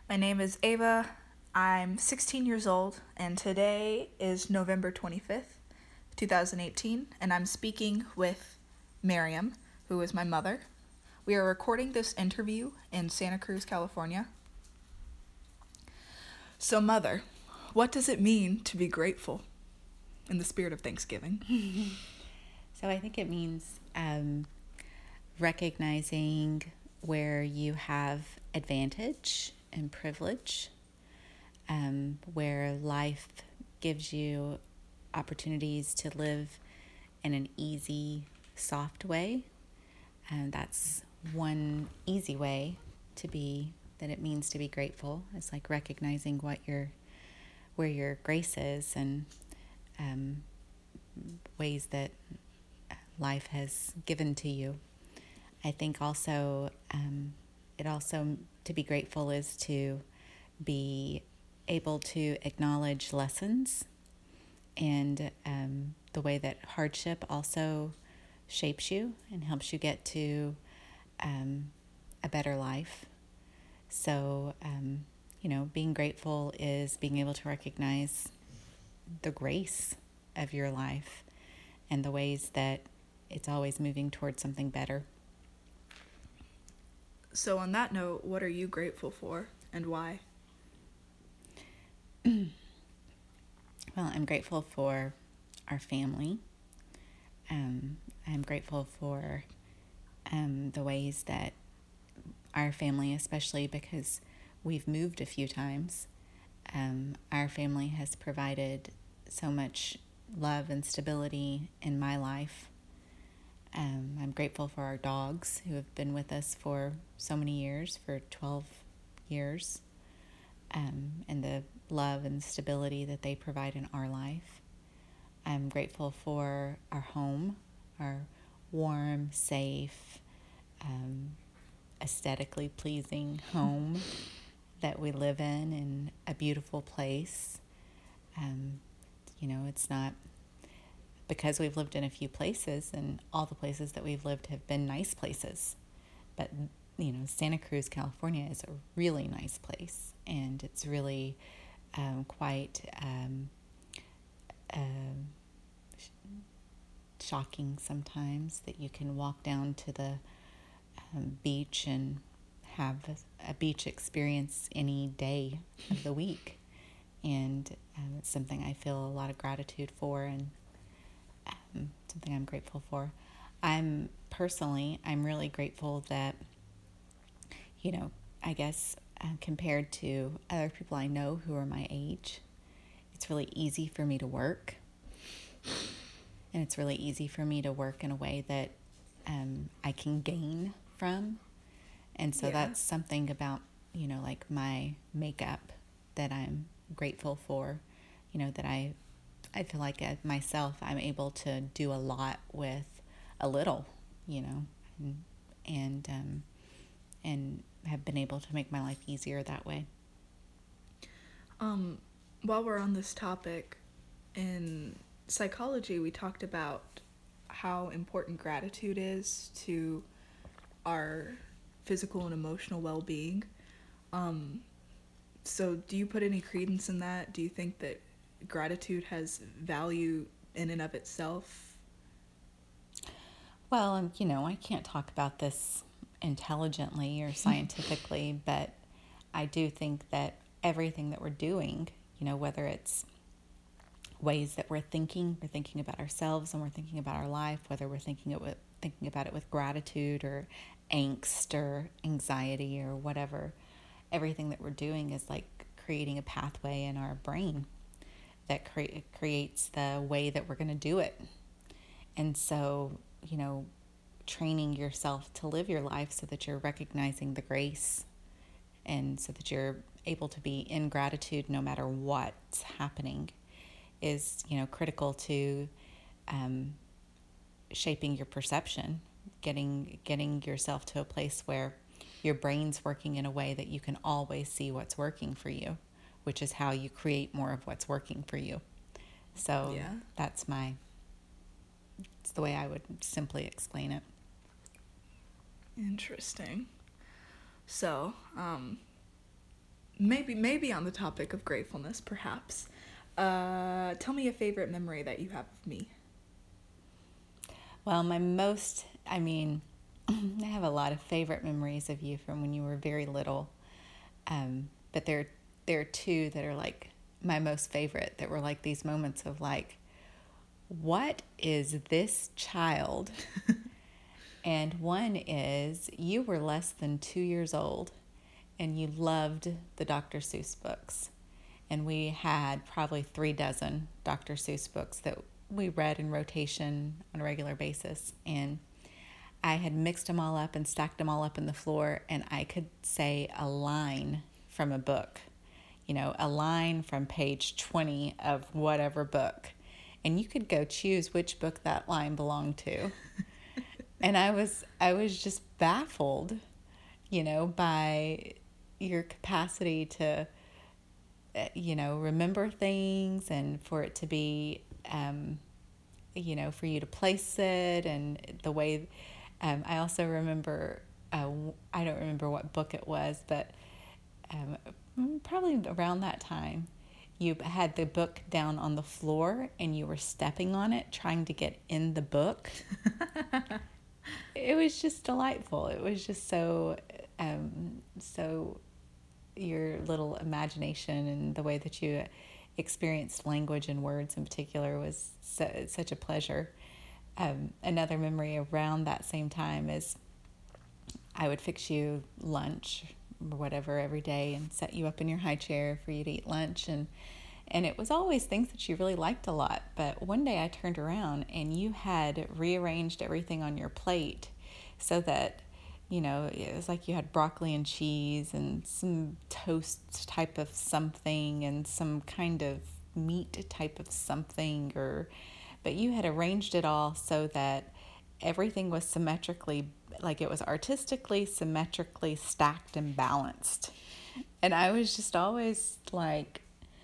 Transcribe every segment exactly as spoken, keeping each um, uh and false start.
My name is Ava. I'm sixteen years old, and today is November twenty-fifth, twenty eighteen, and I'm speaking with Miriam, who is my mother. We are recording this interview in Santa Cruz, California. So, Mother, what does it mean to be grateful in the spirit of Thanksgiving? So I think it means um, recognizing where you have advantage and privilege, um, where life gives you opportunities to live in an easy, soft way. And that's one easy way to be, that it means to be grateful. It's like recognizing what your, where your grace is and um, ways that life has given to you. I think also, um, it also, to be grateful is to be able to acknowledge lessons and um, the way that hardship also shapes you and helps you get to um, a better life. So, um, you know, being grateful is being able to recognize the grace of your life and the ways that it's always moving towards something better. So, on that note, what are you grateful for and why? Well, I'm grateful for our family. Um, I'm grateful for um, the ways that our family, especially because we've moved a few times, um, our family has provided so much love and stability in my life. Um, I'm grateful for our dogs who have been with us for so many years, for twelve years, um, and the love and stability that they provide in our life. I'm grateful for our home, our warm, safe, um, aesthetically pleasing home that we live in, in a beautiful place. Um, you know, it's not because we've lived in a few places, and all the places that we've lived have been nice places. But, you know, Santa Cruz, California is a really nice place, and it's really um, quite um, uh, shocking sometimes that you can walk down to the um, beach and have a, a beach experience any day of the week. And um, it's something I feel a lot of gratitude for, and um, something I'm grateful for. I'm personally, I'm really grateful that, you know, I guess uh, compared to other people I know who are my age, it's really easy for me to work. And it's really easy for me to work in a way that um, I can gain from. And so Yeah. that's something about, you know, like my makeup that I'm grateful for, you know, that I I feel like as myself, I'm able to do a lot with a little, you know, and and, um, and have been able to make my life easier that way. Um, while we're on this topic, in psychology, we talked about how important gratitude is to our physical and emotional well-being. Um, so, do you put any credence in that? Do you think that gratitude has value in and of itself? Well, and you know, I can't talk about this intelligently or scientifically, but I do think that everything that we're doing, you know, whether it's ways that we're thinking, we're thinking about ourselves and we're thinking about our life, whether we're thinking it with thinking about it with gratitude or angst or anxiety or whatever, everything that we're doing is like creating a pathway in our brain that cre- creates the way that we're going to do it. And so, you know, training yourself to live your life so that you're recognizing the grace and so that you're able to be in gratitude no matter what's happening is, you know, critical to um, shaping your perception, getting getting yourself to a place where your brain's working in a way that you can always see what's working for you, which is how you create more of what's working for you. So Yeah. that's my, it's the way I would simply explain it. Interesting. So, um, maybe maybe on the topic of gratefulness, perhaps. Uh, tell me a favorite memory that you have of me. Well, my most, I mean, I have a lot of favorite memories of you from when you were very little. Um, but there, there are two that are like my most favorite that were like these moments of like, what is this child? And one is you were less than two years old and you loved the Doctor Seuss books. And we had probably three dozen Doctor Seuss books that we read in rotation on a regular basis. And I had mixed them all up and stacked them all up in the floor, and I could say a line from a book, you know, a line from page twenty of whatever book. And you could go choose which book that line belonged to. And I was I was just baffled, you know, by your capacity to, you know, remember things and for it to be, um, you know, for you to place it and the way. Um, I also remember, uh, I don't remember what book it was, but um, probably around that time, you had the book down on the floor and you were stepping on it, trying to get in the book. It was just delightful. It was just so, um, so your little imagination and the way that you experienced language and words in particular was so, such a pleasure. Um, another memory around that same time is I would fix you lunch or whatever every day and set you up in your high chair for you to eat lunch. And, and it was always things that you really liked a lot. But one day I turned around and you had rearranged everything on your plate so that, you know, it was like you had broccoli and cheese and some toast type of something and some kind of meat type of something, or but you had arranged it all so that everything was symmetrically, like it was artistically, symmetrically stacked and balanced. And I was just always like,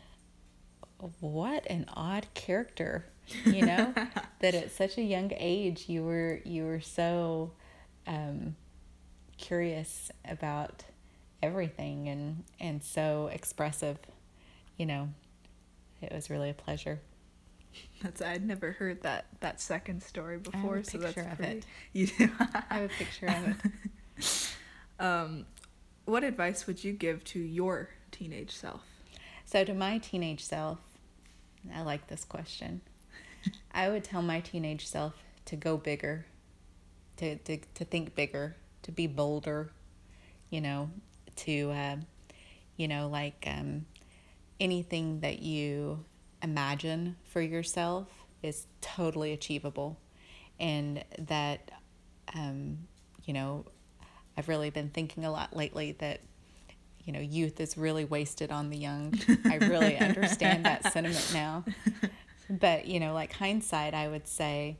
what an odd character, you know, that at such a young age you were you were so um, curious about everything and and so expressive, you know. It was really a pleasure. That's I'd never heard that that second story before, I have a so that's picture of pretty. it. You do. I have a picture of it. um, what advice would you give to your teenage self? So to my teenage self, I like this question. I would tell my teenage self to go bigger, to to, to think bigger, to be bolder, you know, to, uh, you know, like um, anything that you imagine for yourself is totally achievable. And that, um, you know, I've really been thinking a lot lately that, you know, youth is really wasted on the young. I really understand that sentiment now. But, you know, like hindsight, I would say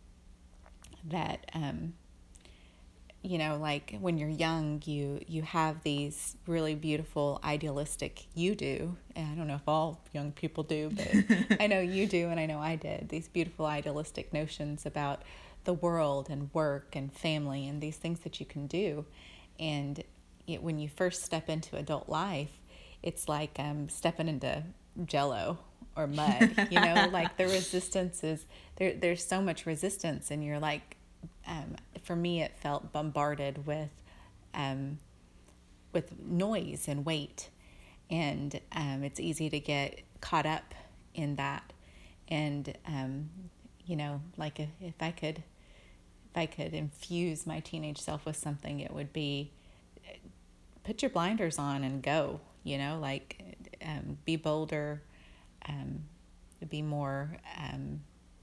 that, um, you know, like when you're young, you, you have these really beautiful, idealistic, you do, and I don't know if all young people do, but I know you do, and I know I did, these beautiful, idealistic notions about the world and work and family and these things that you can do. And it, when you first step into adult life, it's like um, stepping into Jell-O or mud, you know, like the resistance is, there. there's so much resistance, and you're like, Um, for me, it felt bombarded with, um, with noise and weight, and um, it's easy to get caught up in that. And um, you know, like if, if I could, if I could infuse my teenage self with something, it would be put your blinders on and go. You know, like um, be bolder, um, be more, um,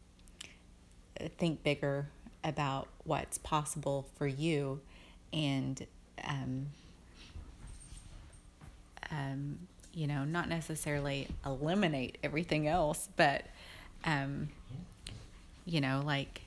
think bigger about what's possible for you, and um, um, you know, not necessarily eliminate everything else, but um, you know, like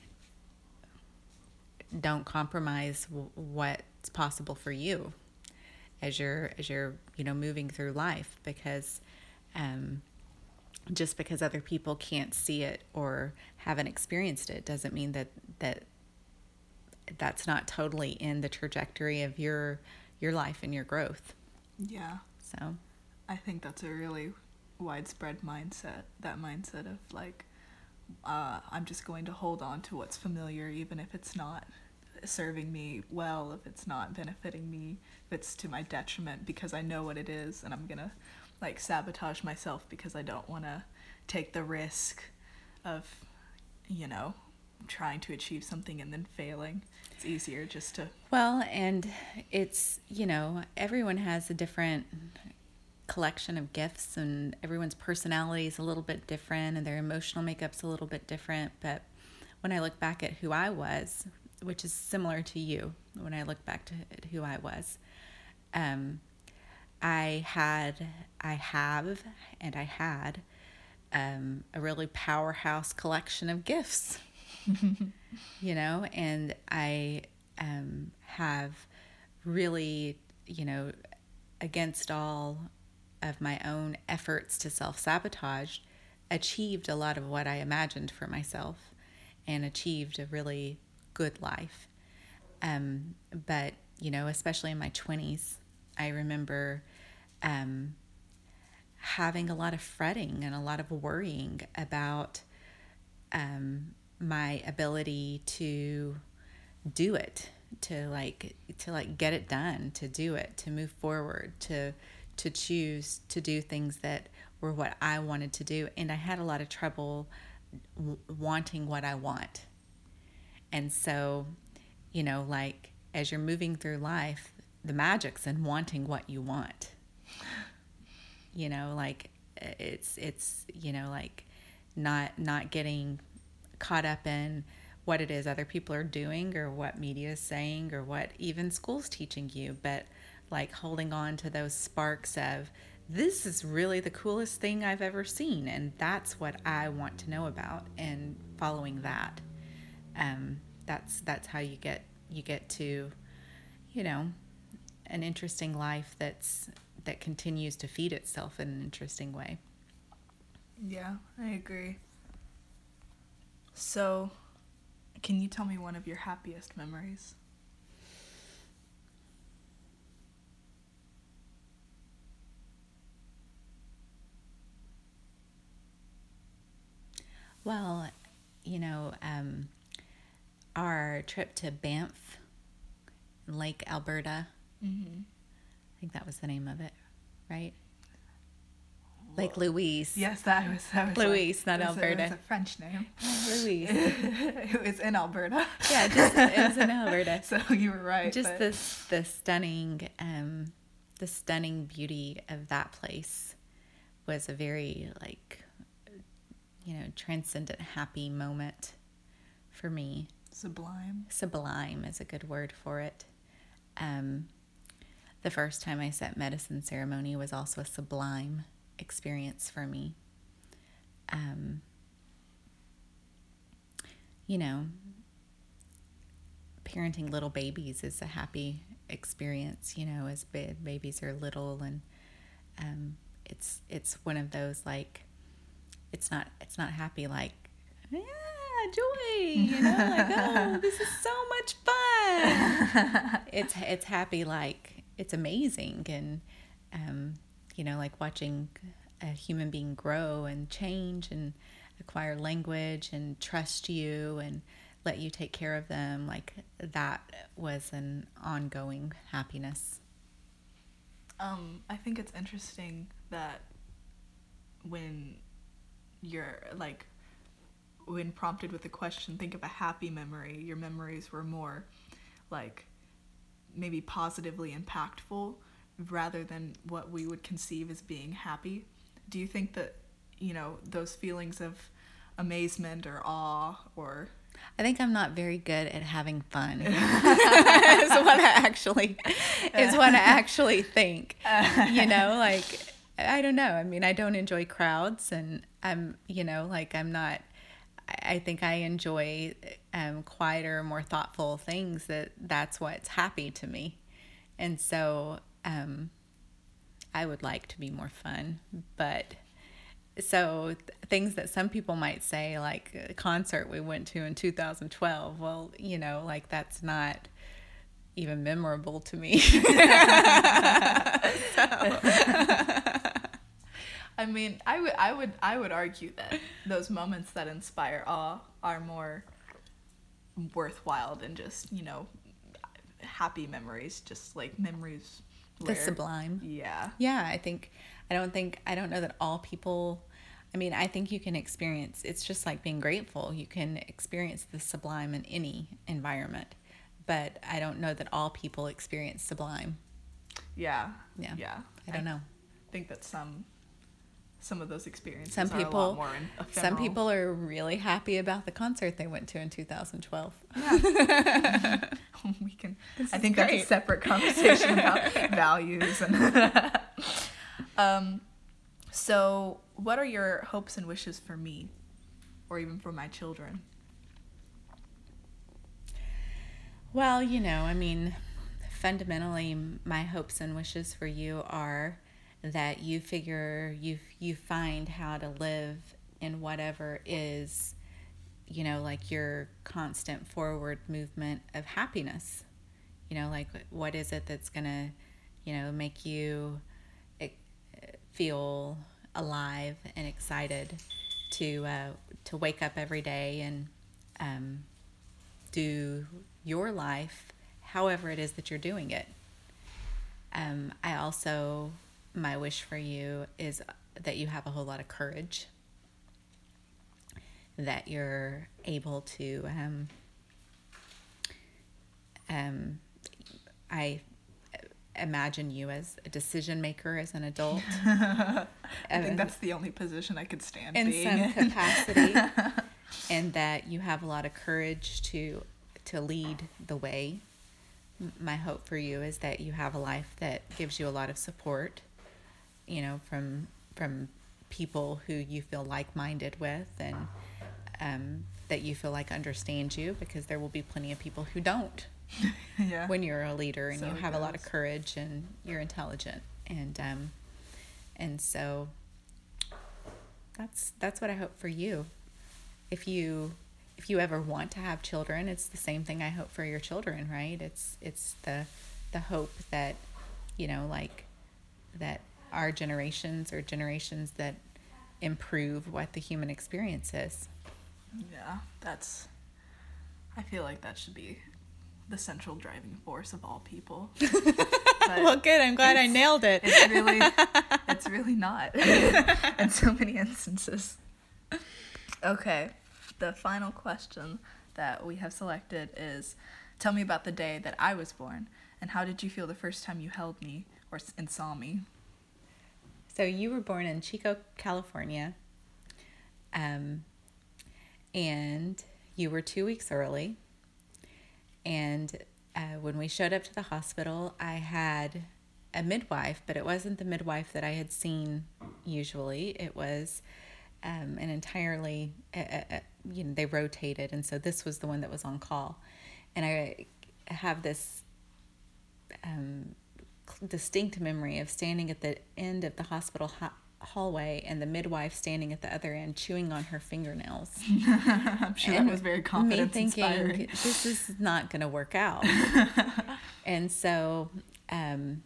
don't compromise w- what's possible for you as you're as you're you know moving through life, because um, just because other people can't see it or haven't experienced it doesn't mean that that that's not totally in the trajectory of your your life and your growth. Yeah. So I think that's a really widespread mindset, that mindset of like, uh, I'm just going to hold on to what's familiar, even if it's not serving me well, if it's not benefiting me, if it's to my detriment, because I know what it is, and I'm gonna like sabotage myself because I don't want to take the risk of, you know, trying to achieve something and then failing. It's easier just to... Well, and it's, you know, everyone has a different collection of gifts, and everyone's personality is a little bit different, and their emotional makeup's a little bit different. But when I look back at who I was, which is similar to you, when I look back to who I was, um, I had, I have, and I had um, a really powerhouse collection of gifts, you know, and I um, have really, you know, against all of my own efforts to self-sabotage, achieved a lot of what I imagined for myself and achieved a really good life. Um, but, you know, especially in my twenties, I remember um, having a lot of fretting and a lot of worrying about um, my ability to do it, to like to like get it done, to do it, to move forward, to to choose to do things that were what I wanted to do. And I had a lot of trouble w- wanting what I want. And so, you know, like as you're moving through life, the magic's in wanting what you want. You know, like it's it's you know, like not not getting caught up in what it is other people are doing or what media is saying or what even school's teaching you, but like holding on to those sparks of, this is really the coolest thing I've ever seen, and that's what I want to know about, and following that. Um, that's that's how you get you get to, you know, an interesting life that's that continues to feed itself in an interesting way. Yeah, I agree. So, can you tell me one of your happiest memories? Well, you know, um, our trip to Banff, Lake Alberta, Mm-hmm. I think that was the name of it, right? Lake Louise. Yes, that was that was Louise, like, not it was Alberta. A, it was a French name. Louise. It was in Alberta. Yeah, just it was in Alberta. So you were right. Just but... this the stunning um the stunning beauty of that place was a very like you know transcendent happy moment for me. Sublime. Sublime is a good word for it. Um, the first time I set medicine ceremony was also a sublime experience for me. Um, you know, parenting little babies is a happy experience, you know, as ba- babies are little, and um, it's it's one of those like it's not it's not happy like yeah, joy, you know, like oh this is so much fun. it's it's happy like it's amazing, and um, you know, like watching a human being grow and change and acquire language and trust you and let you take care of them, like that was an ongoing happiness. Um, I think it's interesting that when you're like when prompted with a question, think of a happy memory, your memories were more like maybe positively impactful rather than what we would conceive as being happy. Do you think that, you know, those feelings of amazement or awe or... I think I'm not very good at having fun. is what I actually is what I actually think. You know, like I don't know. I mean, I don't enjoy crowds, and I'm, you know, like I'm not. I think I enjoy um, quieter, more thoughtful things. That that's what's happy to me, and so um, I would like to be more fun, but. So th- things that some people might say, like a concert we went to in two thousand twelve, well, you know, like that's not even memorable to me. so, I mean, I would, I would, I would argue that those moments that inspire awe are more worthwhile than just, you know, happy memories. Just like memories. The Where, sublime. Yeah. Yeah, I think, I don't think, I don't know that all people, I mean, I think you can experience, it's just like being grateful. You can experience the sublime in any environment, but I don't know that all people experience sublime. Yeah. Yeah. Yeah. I don't know. I think that some, some of those experiences Some are people, a lot more in, ephemeral. Some people are really happy about the concert they went to in two thousand twelve. Yeah. we can, This I is think that's great. a separate conversation about values. And um, so what are your hopes and wishes for me, or even for my children? Well, you know, I mean, fundamentally, my hopes and wishes for you are that you figure, you you find how to live in whatever is, you know, like your constant forward movement of happiness. You know, like what is it that's going to, you know, make you feel alive and excited to uh, to wake up every day and um, do your life however it is that you're doing it. Um, I also, my wish for you is that you have a whole lot of courage, that you're able to, um, um, I imagine you as a decision maker as an adult. I think that's the only position I could stand in being some in. capacity, and that you have a lot of courage to to lead the way. My hope for you is that you have a life that gives you a lot of support, you know, from from people who you feel like-minded with, and um, that you feel like understand you, because there will be plenty of people who don't. Yeah. When you're a leader and So you it have a lot of goes. courage and you're intelligent, and um, and so that's that's what I hope for you. If you if you ever want to have children, it's the same thing I hope for your children, right? It's it's the the hope that, you know, like that our generations or generations that improve what the human experience is. Yeah, that's, I feel like that should be the central driving force of all people. But Well, good. I'm glad I it's- nailed it. It's really, it's really not in so many instances. Okay, the final question that we have selected is, tell me about the day that I was born, and how did you feel the first time you held me or s- and saw me? So you were born in Chico, California, um, and you were two weeks early. And uh, when we showed up to the hospital, I had a midwife, but it wasn't the midwife that I had seen usually. It was um, an entirely, uh, uh, you know, they rotated, and so this was the one that was on call. And I have this um, distinct memory of standing at the end of the hospital ha- hallway and the midwife standing at the other end chewing on her fingernails. I'm sure And that was very me confidence thinking, inspiring. this is not going to work out. And so, um,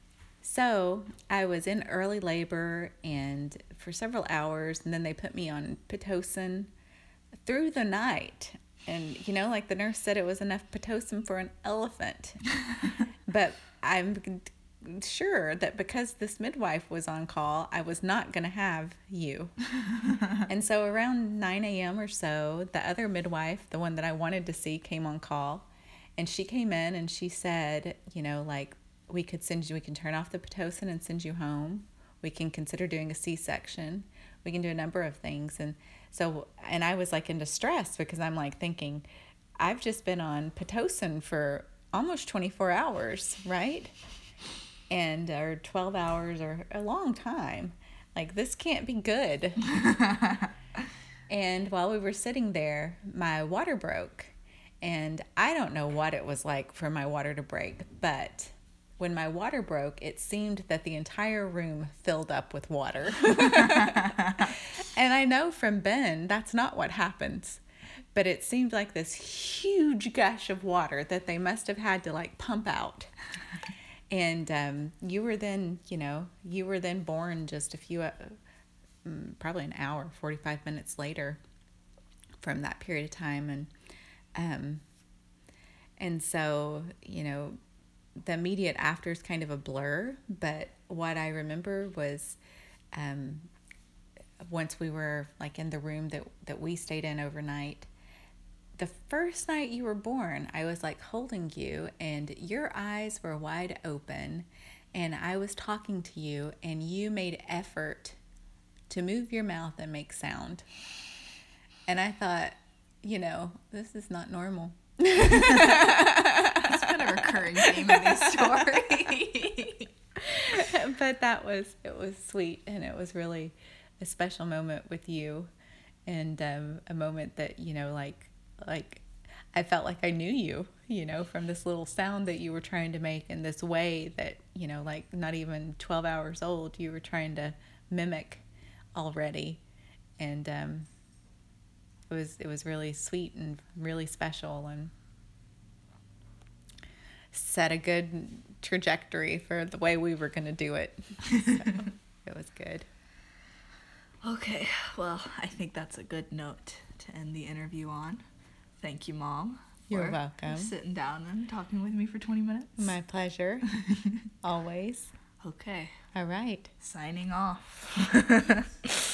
so I was in early labor and for several hours, and then they put me on Pitocin through the night. And, you know, like the nurse said, it was enough Pitocin for an elephant. But I'm sure that because this midwife was on call, I was not going to have you. And so around nine a.m. or so, the other midwife, the one that I wanted to see, came on call. And she came in and she said, you know, like, we could send you, we can turn off the Pitocin and send you home. We can consider doing a C-section. We can do a number of things. And so, and I was like in distress because I'm like thinking, I've just been on Pitocin for almost twenty-four hours, right? And or twelve hours or a long time. Like, this can't be good. And while we were sitting there, my water broke. And I don't know what it was like for my water to break, but when my water broke, it seemed that the entire room filled up with water. And I know from Ben, that's not what happens. But it seemed like this huge gush of water that they must have had to like pump out. And um, you were then, you know, you were then born just a few, uh, mm, probably an hour, forty-five minutes later from that period of time. And, um, and so, you know, the immediate after is kind of a blur, but what I remember was, um, once we were like in the room that, that we stayed in overnight, the first night you were born, I was like holding you and your eyes were wide open and I was talking to you and you made effort to move your mouth and make sound. And I thought, you know, this is not normal. It's been a recurring theme in these stories. But that was, it was sweet, and it was really a special moment with you, and um, a moment that, you know, like, like I felt like I knew you, you know, from this little sound that you were trying to make in this way that, you know, like not even twelve hours old, you were trying to mimic already. And um, it was, it was really sweet and really special, and set a good trajectory for the way we were going to do it. So it was good. Okay, well, I think that's a good note to end the interview on. Thank you, Mom. You're for welcome. Sitting down and talking with me for twenty minutes. My pleasure. Always. Okay. All right. Signing off.